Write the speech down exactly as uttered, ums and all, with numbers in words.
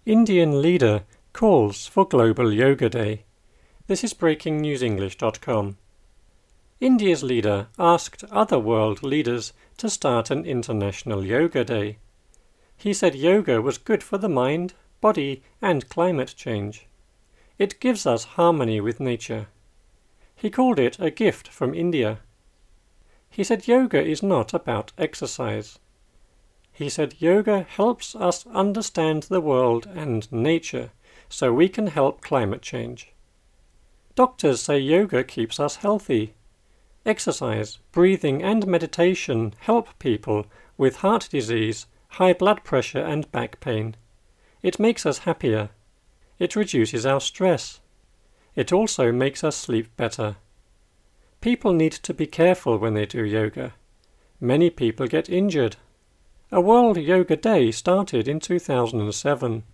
Indian leader calls for Global Yoga Day. This is breaking news english dot com. India's leader asked other world leaders to start an International Yoga Day. He said yoga was good for the mind, body, and climate change. It gives us harmony with nature. He called it a gift from India. He said yoga is not about exercise. He said yoga helps us understand the world and nature so we can help climate change. Doctors say yoga keeps us healthy. Exercise, breathing and meditation help people with heart disease, high blood pressure and back pain. It makes us happier. It reduces our stress. It also makes us sleep better. People need to be careful when they do yoga. Many people get injured. A World Yoga Day started in two thousand seven.